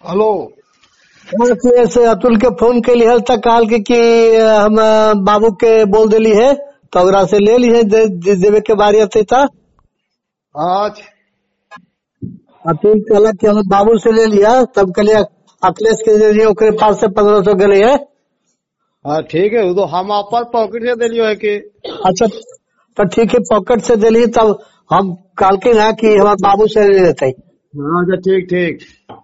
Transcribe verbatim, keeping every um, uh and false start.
Hello. से अतुल के phone के लिए तक काल के कि हम बाबू के बोल दिली है तो ओकरा से ले ली है दे, दे, देवे के बारी आते था। आज अतुल कहला कि हम बाबू से ले लिया तब कहलिए अखिलेश के दे दिए ओकरे पास से पंद्रह सौ गले है। हाँ ठीक है, वो तो हम अपन पॉकेट से दिलियो है कि। अच्छा तो ठीक है पॉकेट से दिली तब हम काल के ना कि हमारे बाबू से ले लेते। हाँ अच्छा ठीक ठीक।